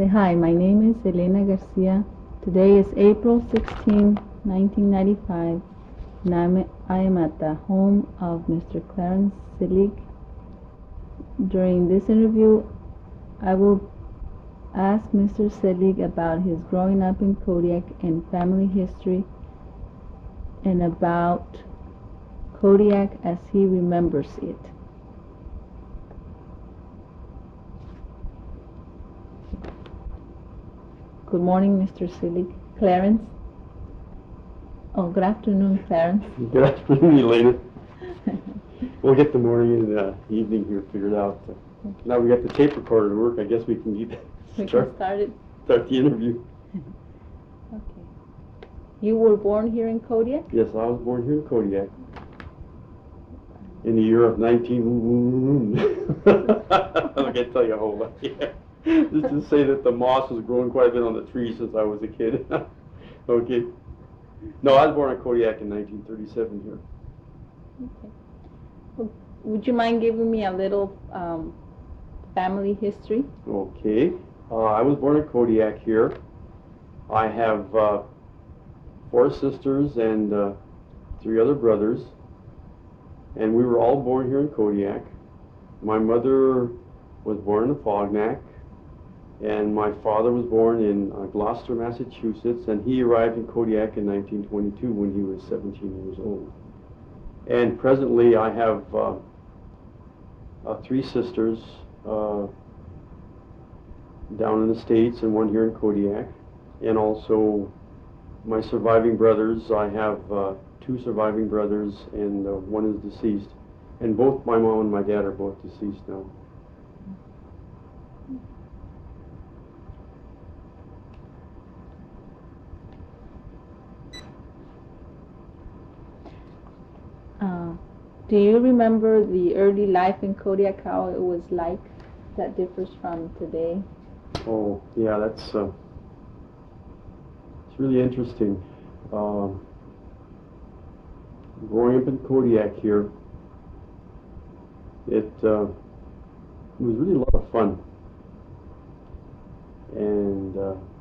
Say hi, my name is Elena Garcia. Today is April 16, 1995, and I am at the home of Mr. Clarence Selig. During this interview, I will ask Mr. Selig about his growing up in Kodiak and family history, and about Kodiak as he remembers it. Good morning, Mr. Selig. Clarence? Oh, good afternoon, Clarence. Good afternoon, Elena. We'll get the morning and evening here figured out. Now we got the tape recorder to work. I guess we can start the interview. Okay. You were born here in Kodiak? Yes, I was born here in Kodiak in the year of 19... I can't tell you a whole lot. Yeah. Just to say that the moss was growing quite a bit on the trees since I was a kid. Okay. No, I was born in Kodiak in 1937 here. Okay. Well, would you mind giving me a little family history? Okay. I was born in Kodiak here. I have 4 sisters and 3 other brothers. And we were all born here in Kodiak. My mother was born in Fognak. And my father was born in Gloucester, Massachusetts, and he arrived in Kodiak in 1922 when he was 17 years old. And presently I have 3 sisters down in the States and 1 here in Kodiak. And also my surviving brothers, I have 2 surviving brothers and 1 is deceased. And both my mom and my dad are both deceased now. Do you remember the early life in Kodiak, how it was like, that differs from today? Oh, yeah, that's it's really interesting. Growing up in Kodiak here, it was really a lot of fun. And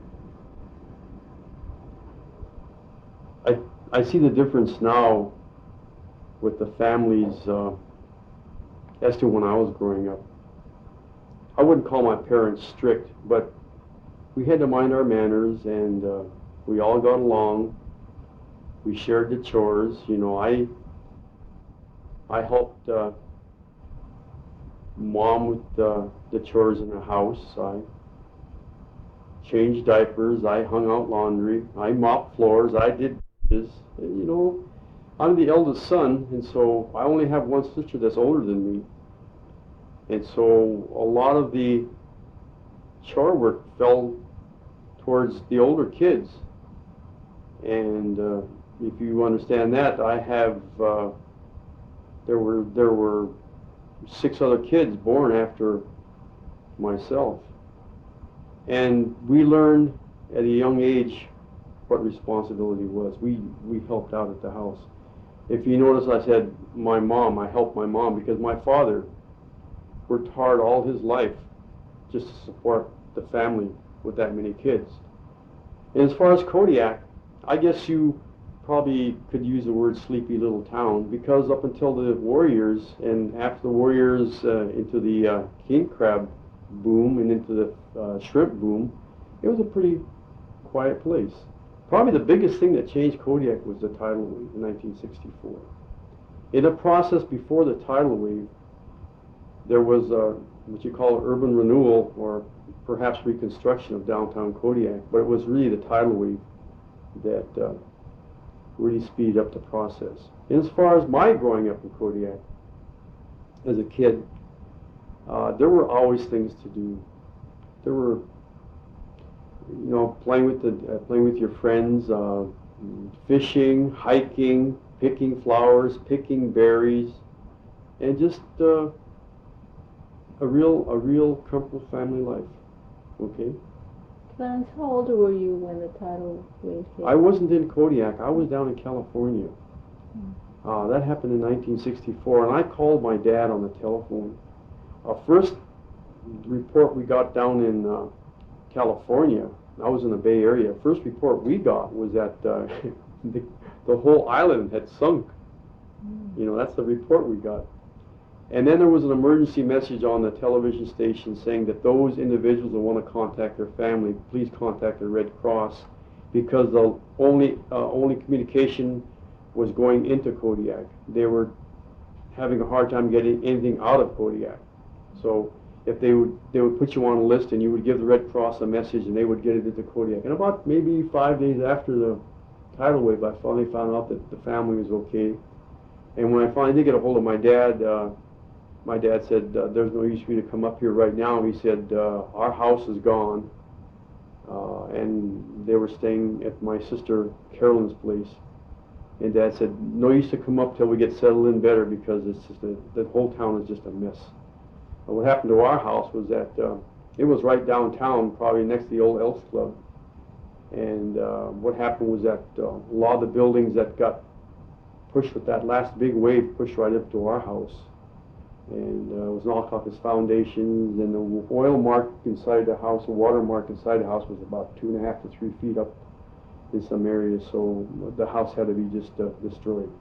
I see the difference now with the families as to when I was growing up. I wouldn't call my parents strict, but we had to mind our manners, and we all got along. We shared the chores. You know, I helped Mom with the chores in the house. I changed diapers. I hung out laundry. I mopped floors. I did dishes. You know, I'm the eldest son, and so I only have 1 sister that's older than me. And so a lot of the chore work fell towards the older kids. And if you understand that, I have, there were 6 other kids born after myself. And we learned at a young age what responsibility was. We helped out at the house. If you notice, I said my mom, I helped my mom because my father worked hard all his life just to support the family with that many kids. And as far as Kodiak, I guess you probably could use the word sleepy little town, because up until the Warriors, and after the Warriors into the king crab boom and into the shrimp boom, it was a pretty quiet place. Probably the biggest thing that changed Kodiak was the tidal wave in 1964. In the process before the tidal wave, there was what you call urban renewal, or perhaps reconstruction of downtown Kodiak, but it was really the tidal wave that really speeded up the process. And as far as my growing up in Kodiak as a kid, there were always things to do. There were, you know, playing with your friends, fishing, hiking, picking flowers, picking berries, and just a real comfortable family life. Okay. Clarence, how old were you when the tidal wave hit? I wasn't in Kodiak. I was down in California. That happened in 1964, and I called my dad on the telephone. First report we got down in California. I was in the Bay Area. First report we got was that the whole island had sunk. You know, that's the report we got. And then there was an emergency message on the television station saying that those individuals that want to contact their family, please contact the Red Cross, because the only communication was going into Kodiak. They were having a hard time getting anything out of Kodiak. So if they would put you on a list and you would give the Red Cross a message and they would get it into Kodiak. And about maybe 5 days after the tidal wave, I finally found out that the family was okay. And when I finally did get a hold of my dad said, there's no use for you to come up here right now. He said, our house is gone. And they were staying at my sister Carolyn's place. And Dad said, no use to come up till we get settled in better, because it's just the whole town is just a mess. And what happened to our house was that it was right downtown, probably next to the old Elks Club. And what happened was that a lot of the buildings that got pushed with that last big wave pushed right up to our house. And it was knocked off its foundations, and the oil mark inside the house, the water mark inside the house was about 2.5 to 3 feet up in some areas, so the house had to be just destroyed.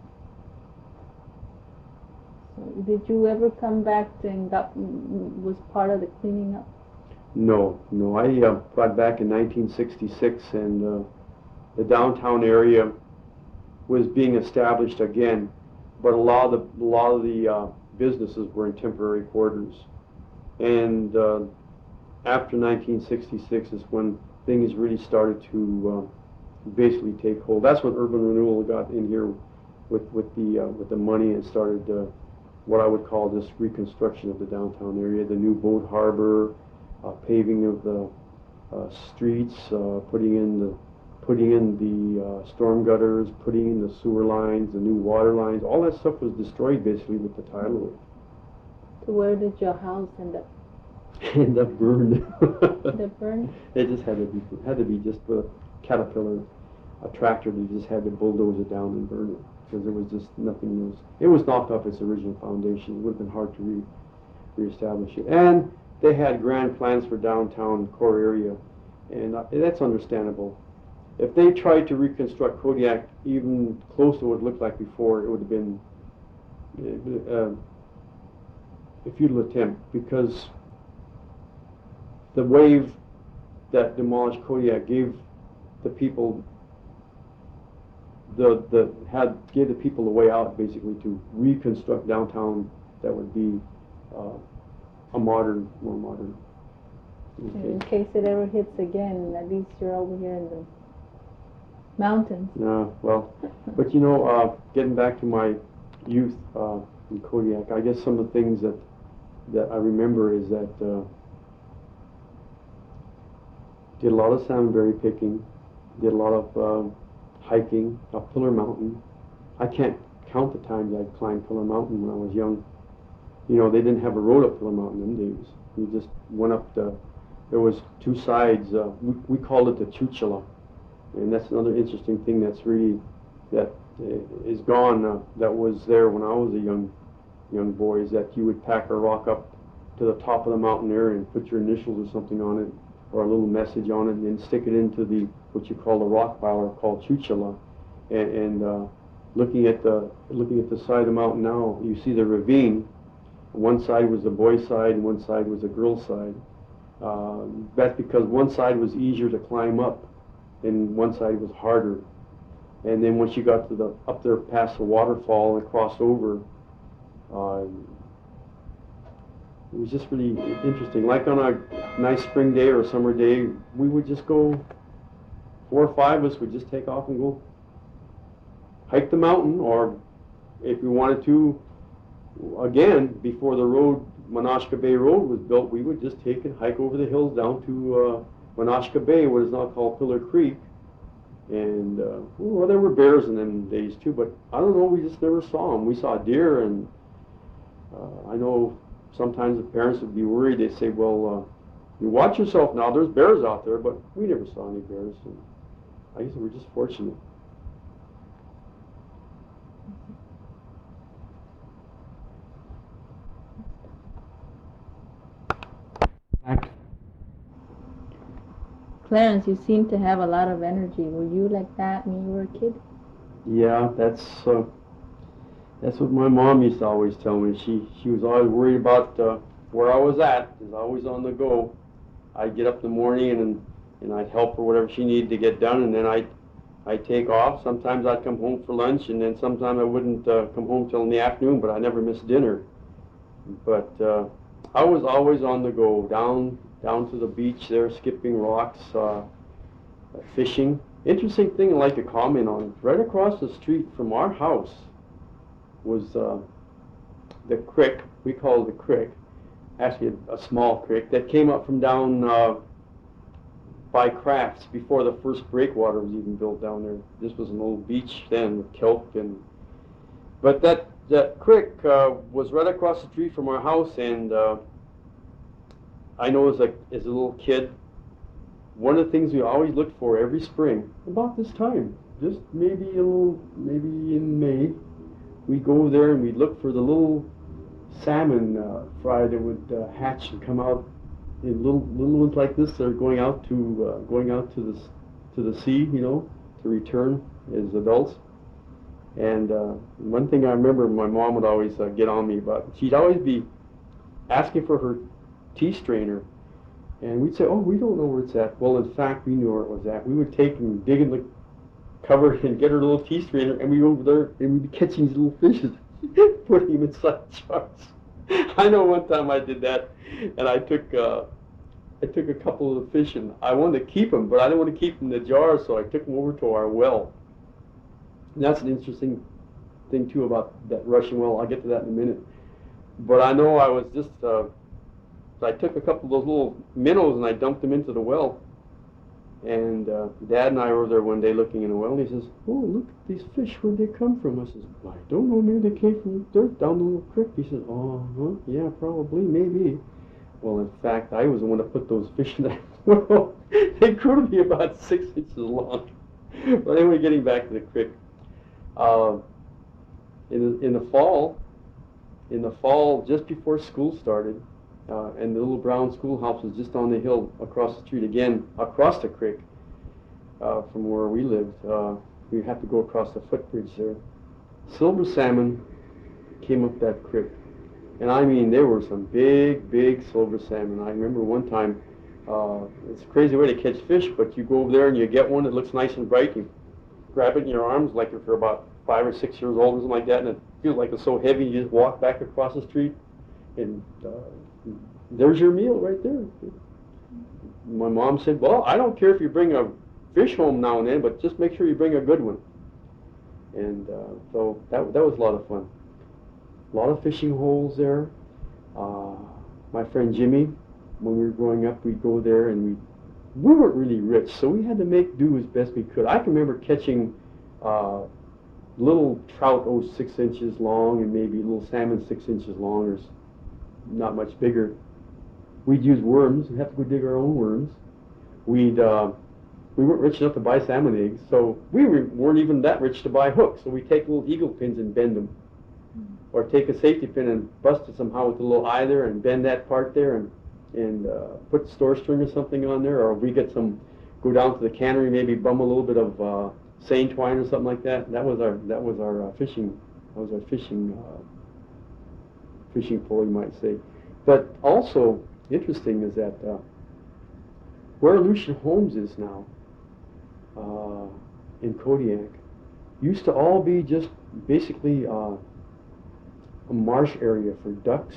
So did you ever come back and was part of the cleaning up? No. I got back in 1966, and the downtown area was being established again, but a lot of the businesses were in temporary quarters. And after 1966 is when things really started to basically take hold. That's when urban renewal got in here with the money and started what I would call this reconstruction of the downtown area, the new boat harbor, paving of the streets, putting in the storm gutters, putting in the sewer lines, the new water lines. All that stuff was destroyed basically with the tidal wave. So where did your house end up? End up burned. It burned? It just had to be just with a Caterpillar, a tractor. They just had to bulldoze it down and burn it, because there was just nothing. It was knocked off its original foundation. It would have been hard to reestablish it. And they had grand plans for downtown core area, and that's understandable. If they tried to reconstruct Kodiak even close to what it looked like before, it would have been a futile attempt, because the wave that demolished Kodiak gave the people gave the people the way out, basically, to reconstruct downtown that would be more modern. Okay. In case it ever hits again, at least you're over here in the mountains. Well, but you know, getting back to my youth in Kodiak, I guess some of the things that I remember is that did a lot of salmonberry picking, did a lot of hiking up Pillar Mountain. I can't count the times I climbed Pillar Mountain when I was young. You know, they didn't have a road up Pillar Mountain in them days. You just went up there was two sides. We called it the Chouchala. And that's another interesting thing that is gone, that was there when I was a young boy, is that you would pack a rock up to the top of the mountain there and put your initials or something on it, or a little message on it, and then stick it into what you call the rock pile, or called Chouchala. And looking at the side of the mountain now, you see the ravine. One side was the boys' side and one side was the girls' side. That's because one side was easier to climb up and one side was harder. And then once you got to up there past the waterfall and crossed over, it was just really interesting. Like on a nice spring day or a summer day, we would just go, 4 or 5 of us would just take off and go hike the mountain, or if we wanted to, again, before the road, Menasha Bay Road was built, we would just take and hike over the hills down to Menasha Bay, what is now called Pillar Creek. And well, there were bears in them days too, but I don't know, we just never saw them. We saw deer, and I know sometimes the parents would be worried. They'd say, well, you watch yourself now, there's bears out there, but we never saw any bears. And I guess we're just fortunate. Clarence, you seem to have a lot of energy. Were you like that when you were a kid? Yeah, that's what my mom used to always tell me. She was always worried about where I was at. I was always on the go. I'd get up in the morning and I'd help her whatever she needed to get done, and then I'd take off. Sometimes I'd come home for lunch, and then sometimes I wouldn't come home till in the afternoon, but I never missed dinner. But I was always on the go, down to the beach there, skipping rocks, fishing. Interesting thing I'd like to comment on, right across the street from our house was the creek, we call it the creek, actually a small creek, that came up from down by Crafts before the first breakwater was even built down there. This was an old beach then with kelp, but that creek was right across the street from our house, and I know as a little kid, one of the things we always looked for every spring, about this time, just maybe in May, we'd go there and we'd look for the little salmon fry that would hatch and come out in little ones like this that are going out to the sea, to return as adults. And one thing I remember my mom would always get on me about, she'd always be asking for her tea strainer, and we'd say, oh, we don't know where it's at. Well, in fact, we knew where it was at. We would take and dig in the cupboard and get her little tea strainer, and we'd go over there and we'd be catching these little fishes, putting them inside jars. I know one time I did that, and I took a couple of the fish, and I wanted to keep them, but I didn't want to keep them in the jars, so I took them over to our well. And that's an interesting thing too about that Russian well. I'll get to that in a minute. But I know I was just I took a couple of those little minnows and I dumped them into the well. And Dad and I were there one day looking in the well, and he says, oh, look at these fish. Where'd they come from? I says, I don't know. Maybe they came from dirt down the little creek. He says, oh, yeah, probably, maybe. Well, in fact, I was the one that put those fish in that well. They grew to be about 6 inches long. But anyway, getting back to the creek. In the fall, just before school started, and the little brown schoolhouse was just on the hill across the street, again, across the creek from where we lived. We had to go across the footbridge there. Silver salmon came up that creek. And I mean, there were some big, big silver salmon. I remember one time, it's a crazy way to catch fish, but you go over there and you get one that looks nice and bright, you grab it in your arms like if you're about 5 or 6 years old or something like that, and it feels like it's so heavy, you just walk back across the street, and there's your meal right there. My mom said, well, I don't care if you bring a fish home now and then, but just make sure you bring a good one. And so that was a lot of fun. A lot of fishing holes there. My friend Jimmy, when we were growing up, we'd go there, and we weren't really rich, so we had to make do as best we could. I can remember catching little trout, 6 inches long, and maybe little salmon 6 inches long, or not much bigger. We'd use worms. We'd have to go dig our own worms. We weren't rich enough to buy salmon eggs, so we weren't even that rich to buy hooks. So we'd take little eagle pins and bend them, or take a safety pin and bust it somehow with a little eye there and bend that part there and put store string or something on there, or we go down to the cannery, maybe bum a little bit of seine twine or something like that. That was our fishing pole, you might say. But also interesting is that where Lucian Homes is now in Kodiak used to all be just basically a marsh area for ducks,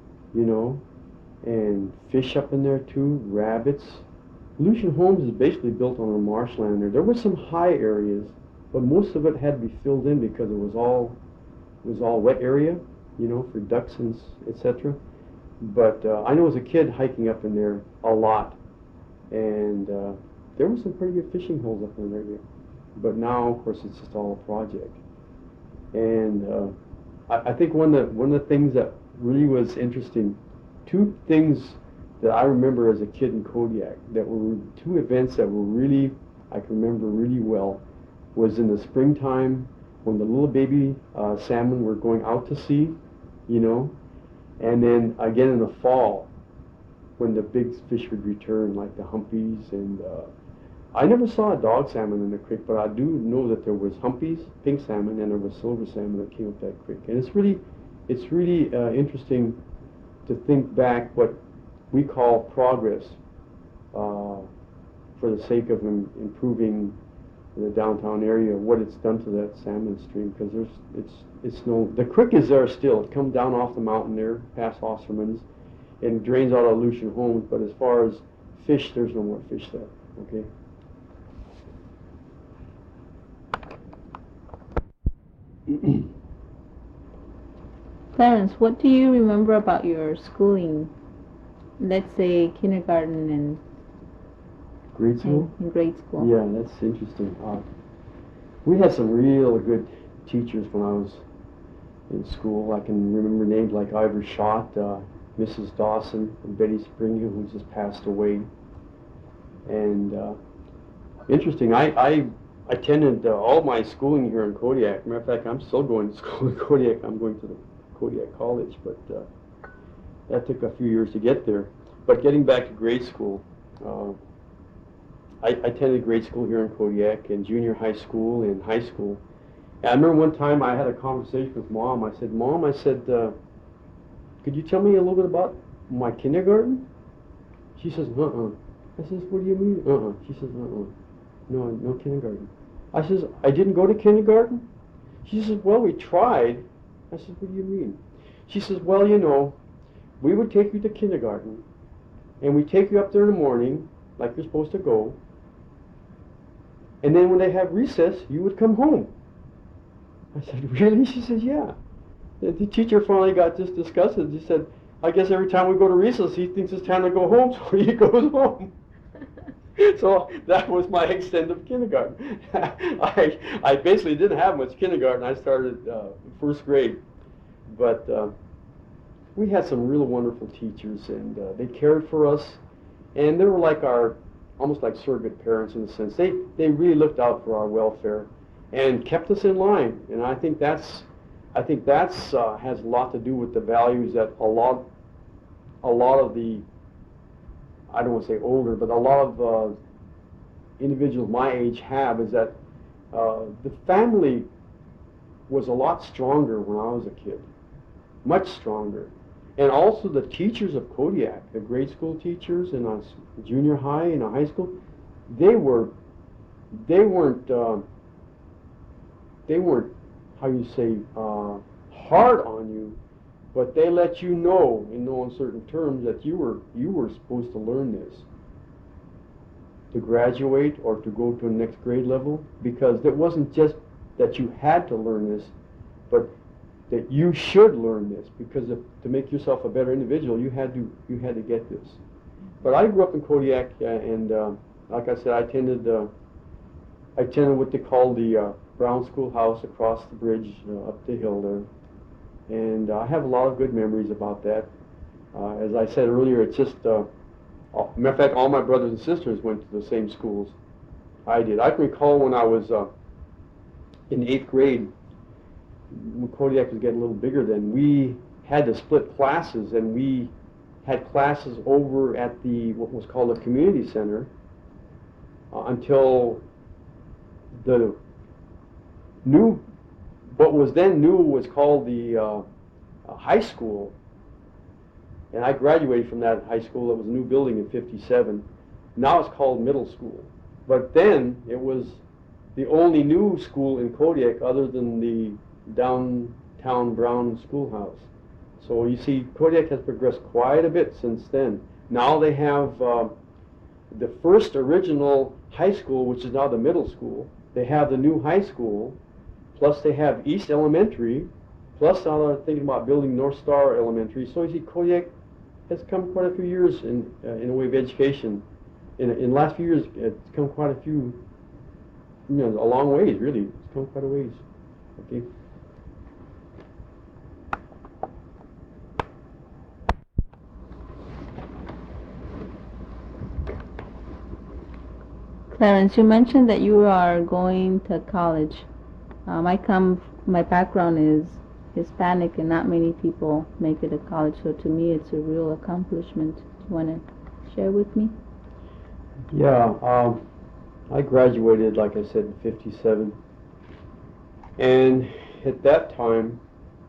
and fish up in there too, rabbits. Lucian Homes is basically built on a marshland there. There were some high areas, but most of it had to be filled in because it was all wet area, for ducks and etc. But I know as a kid hiking up in there a lot, and there were some pretty good fishing holes up in there. But now, of course, it's just all a project. And I think one of the things that really was interesting, two things that I remember as a kid in Kodiak that were two events that were really, I can remember really well, was in the springtime when the little baby salmon were going out to sea, and then again in the fall when the big fish would return, like the humpies. And I never saw a dog salmon in the creek, but I do know that there was humpies, pink salmon, and there was silver salmon that came up that creek. And it's really interesting to think back what we call progress for the sake of improving the downtown area, what it's done to that salmon stream, because the creek is there still. It comes down off the mountain there, past Osserman's, and drains out of Lucian Homes, but as far as fish, there's no more fish there, okay? Clarence, what do you remember about your schooling? Let's say kindergarten and grade school? In grade school. Yeah, that's interesting. We had some real good teachers when I was in school. I can remember names like Ivor Schott, Mrs. Dawson, and Betty Springham, who just passed away. And interesting, I attended all my schooling here in Kodiak. Matter of fact, I'm still going to school in Kodiak. I'm going to the Kodiak College, but that took a few years to get there. But getting back to grade school, I attended grade school here in Kodiak, and junior high school and high school. And I remember one time I had a conversation with Mom. I said, Mom, could you tell me a little bit about my kindergarten? She says, uh-uh. I says, what do you mean, uh-uh? She says, uh-uh. No kindergarten. I says, I didn't go to kindergarten? She says, well, we tried. I said, what do you mean? She says, well, you know, we would take you to kindergarten, and we take you up there in the morning, like you're supposed to go, and then when they have recess, you would come home. I said, really? She said, yeah. The teacher finally got just disgusted. He said, I guess every time we go to recess, he thinks it's time to go home, so he goes home. So that was my extent of kindergarten. I basically didn't have much kindergarten. I started first grade. But we had some real wonderful teachers, and they cared for us. And they were like almost like surrogate parents in a sense. They really looked out for our welfare and kept us in line. And I think that's has a lot to do with the values that a lot of the, I don't want to say older, but a lot of individuals my age have, is that the family was a lot stronger when I was a kid, much stronger. And also the teachers of Kodiak, the grade school teachers in a junior high and a high school, they weren't how you say hard on you, but they let you know in no uncertain terms that you were supposed to learn this, to graduate or to go to the next grade level, because it wasn't just that you had to learn this, but that you should learn this, because to make yourself a better individual, you had to get this. But I grew up in Kodiak, and like I said, I attended what they call the Brown Schoolhouse across the bridge up the hill there, and I have a lot of good memories about that. As I said earlier, it's just matter of fact, all my brothers and sisters went to the same schools I did. I can recall when I was in 8th grade, when Kodiak was getting a little bigger then, we had to split classes, and we had classes over at what was called the community center until the what was then new was called the high school. And I graduated from that high school. It was a new building in '57. Now it's called middle school. But then it was the only new school in Kodiak other than the downtown Brown Schoolhouse. So you see, Kodiak has progressed quite a bit since then. Now they have the first original high school, which is now the middle school. They have the new high school, plus they have East Elementary, plus now they're thinking about building North Star Elementary. So you see, Kodiak has come quite a few years in a way of education. In the last few years, it's come quite a few, a long ways, really. It's come quite a ways. Okay. Clarence, you mentioned that you are going to college. My background is Hispanic, and not many people make it to college, so to me it's a real accomplishment. Do you want to share with me? Yeah, I graduated, like I said, in '57, and at that time,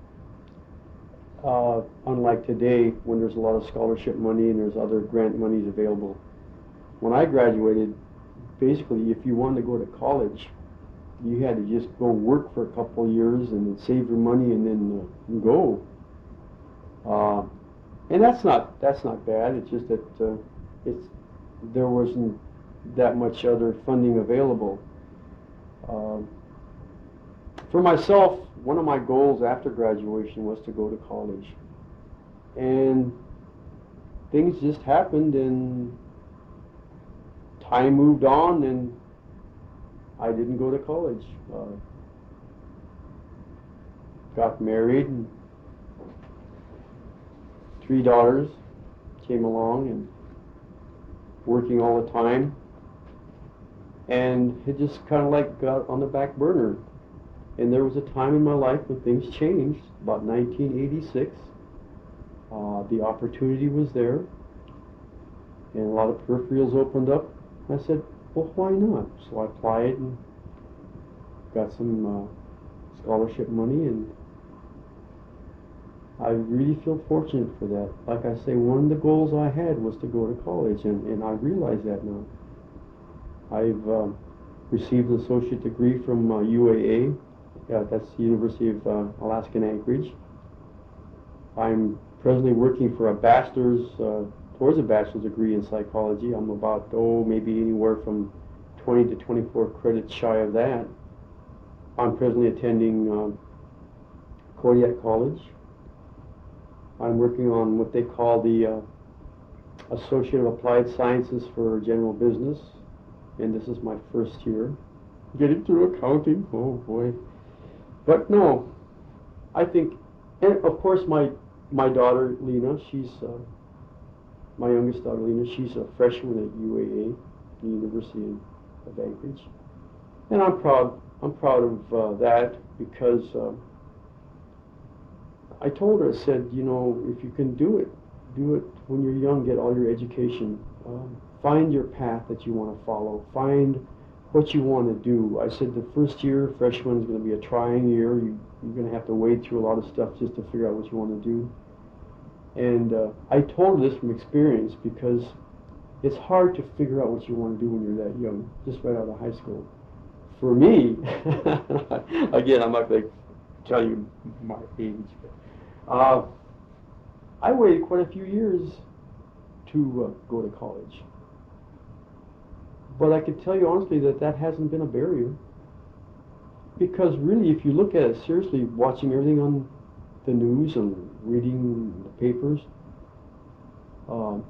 unlike today, when there's a lot of scholarship money and there's other grant monies available, when I graduated, basically, if you wanted to go to college, you had to just go work for a couple of years and then save your money and then go. And that's not bad. It's just that there wasn't that much other funding available. For myself, one of my goals after graduation was to go to college, and things just happened, and time moved on, and I didn't go to college. Got married, and 3 daughters came along, and working all the time, and it just kind of like got on the back burner. And there was a time in my life when things changed, about 1986. The opportunity was there, and a lot of peripherals opened up. I said, well, why not? So I applied and got some scholarship money, and I really feel fortunate for that. Like I say, one of the goals I had was to go to college, and I realize that now. I've received an associate degree from UAA. That's the University of Alaska in Anchorage. I'm presently working for a bachelor's, towards a bachelor's degree in psychology. I'm about, maybe anywhere from 20 to 24 credits shy of that. I'm presently attending Kodiak College. I'm working on what they call the Associate of Applied Sciences for General Business, and this is my first year. Getting through accounting, oh boy. But no, I think, and of course my daughter Lena, she's my youngest daughter Lena, she's a freshman at UAA, the University of Anchorage, and I'm proud of that, because I told her, I said, you know, if you can do it when you're young, get all your education, find your path that you want to follow, find what you want to do. I said the first year, freshman, is going to be a trying year. You're going to have to wade through a lot of stuff just to figure out what you want to do. And I told her this from experience, because it's hard to figure out what you want to do when you're that young, just right out of high school. For me, again, I'm not going to tell you my age, but I waited quite a few years to go to college. But I can tell you honestly that hasn't been a barrier, because really, if you look at it seriously, watching everything on the news and reading the papers, a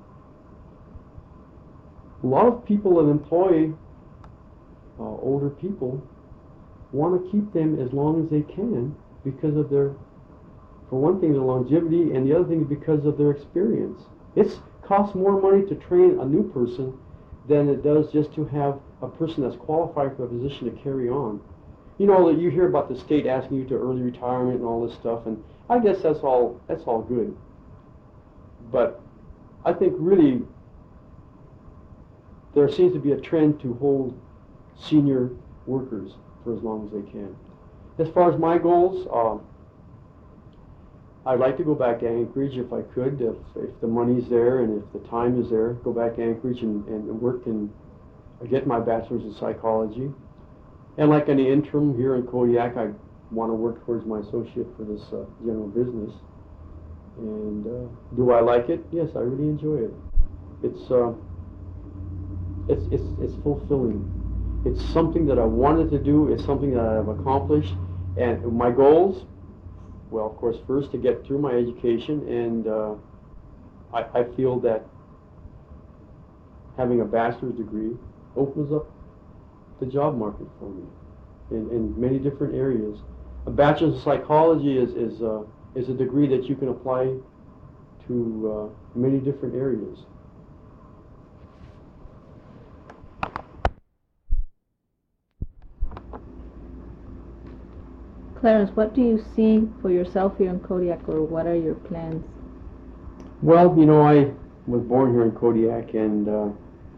lot of people that employ older people want to keep them as long as they can, because of their, for one thing, their longevity, and the other thing is because of their experience. It costs more money to train a new person than it does just to have a person that's qualified for a position to carry on. You know, that you hear about the state asking you to early retirement and all this stuff, and I guess that's all good. But I think really there seems to be a trend to hold senior workers for as long as they can. As far as my goals, I'd like to go back to Anchorage if I could, if the money's there and if the time is there, go back to Anchorage and work and get my bachelor's in psychology. And like in the interim here in Kodiak, I want to work towards my associate for this general business. And do I like it? Yes, I really enjoy it. It's fulfilling. It's something that I wanted to do. It's something that I've accomplished. And my goals, well, of course, first to get through my education, and I feel that having a bachelor's degree opens up the job market for me in many different areas. A bachelor's in psychology is a degree that you can apply to many different areas. Clarence, what do you see for yourself here in Kodiak, or what are your plans? Well, you know, was born here in Kodiak, and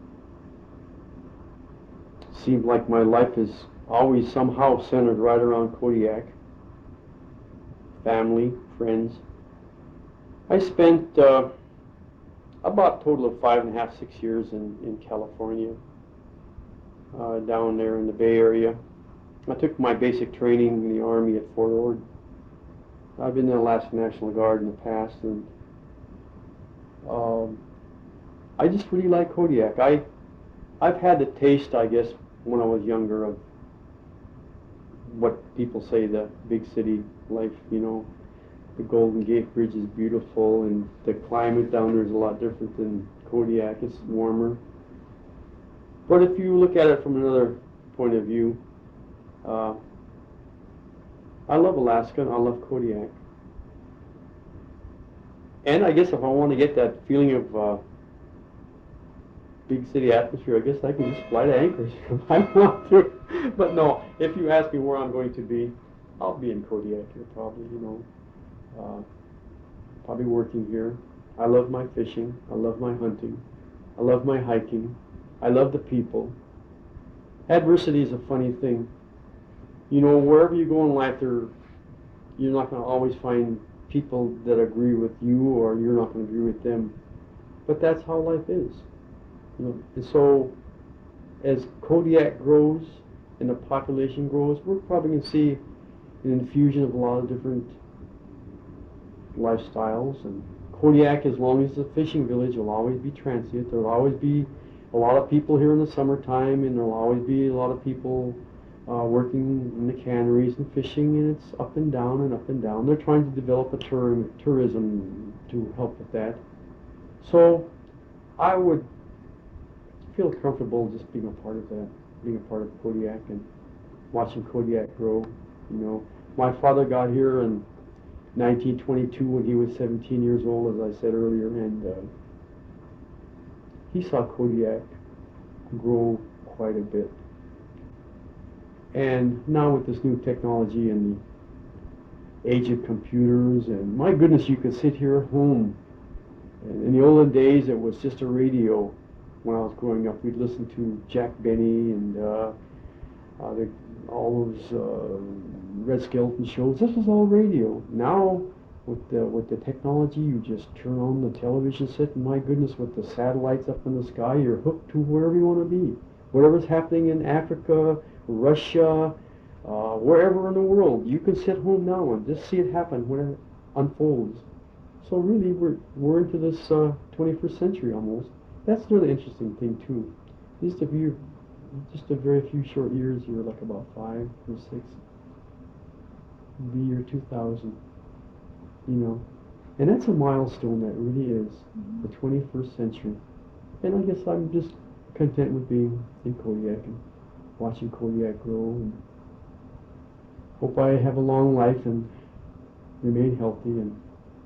seemed like my life is always somehow centered right around Kodiak. Family, friends. I spent about a total of 5.5, 6 years in California, down there in the Bay Area. I took my basic training in the Army at Fort Ord. I've been in the Alaska National Guard in the past, and I just really like Kodiak. I've had the taste, I guess, when I was younger of what people say the big city life, you know. The Golden Gate Bridge is beautiful, and the climate down there is a lot different than Kodiak. It's warmer. But if you look at it from another point of view, I love Alaska and I love Kodiak. And I guess if I want to get that feeling of big city atmosphere, I guess I can just fly to Anchorage if I want to. But no, if you ask me where I'm going to be, I'll be in Kodiak here probably, you know. Probably working here. I love my fishing. I love my hunting. I love my hiking. I love the people. Adversity is a funny thing. You know, wherever you go in life, you're not going to always find people that agree with you, or you're not going to agree with them. But that's how life is. You know, and so as Kodiak grows and the population grows, we're probably going to see an infusion of a lot of different lifestyles. And Kodiak, as long as it's a fishing village, will always be transient. There will always be a lot of people here in the summertime, and there will always be a lot of people working in the canneries and fishing, and it's up and down and up and down. They're trying to develop a tourism to help with that. So I would feel comfortable just being a part of that, being a part of Kodiak and watching Kodiak grow. You know, my father got here in 1922 when he was 17 years old, as I said earlier, and he saw Kodiak grow quite a bit. And now with this new technology and the age of computers, and my goodness, you could sit here at home. And in the olden days, it was just a radio. When I was growing up, we'd listen to Jack Benny and all those Red Skelton shows. This was all radio. Now, with the technology, you just turn on the television set, and my goodness, with the satellites up in the sky, you're hooked to wherever you want to be. Whatever's happening in Africa, Russia, wherever in the world, you can sit home now and just see it happen when it unfolds. So really, we're into this 21st century almost. That's another interesting thing too. Just a very few short years, you're like about 5 or 6. The year 2000, you know, and that's a milestone. That really is the 21st century. And I guess I'm just content with being in Kodiak and watching Kodiak grow, and hope I have a long life and remain healthy and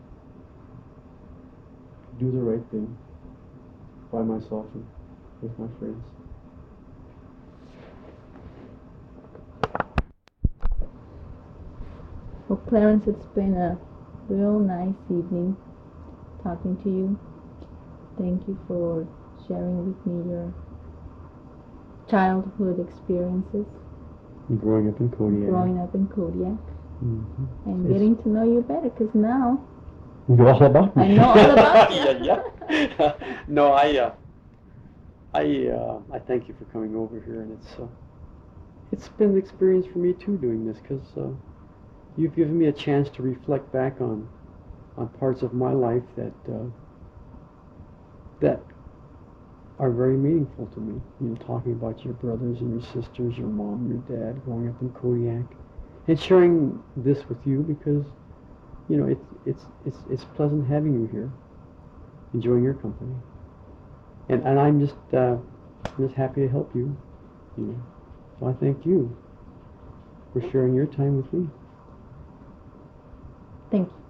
do the right thing by myself and with my friends. Well, Clarence, it's been a real nice evening talking to you. Thank you for sharing with me your childhood experiences. Growing up in Kodiak. Mm-hmm. And getting to know you better, because now you know all about me. I know all about you. yeah. No, I thank you for coming over here, and it's been an experience for me too doing this, because you've given me a chance to reflect back on parts of my life that are very meaningful to me. You know, talking about your brothers and your sisters, your mom, your dad, growing up in Kodiak, and sharing this with you, because you know it's pleasant having you here, enjoying your company, and I'm just happy to help you. You know, so I thank you for sharing your time with me. Thank you.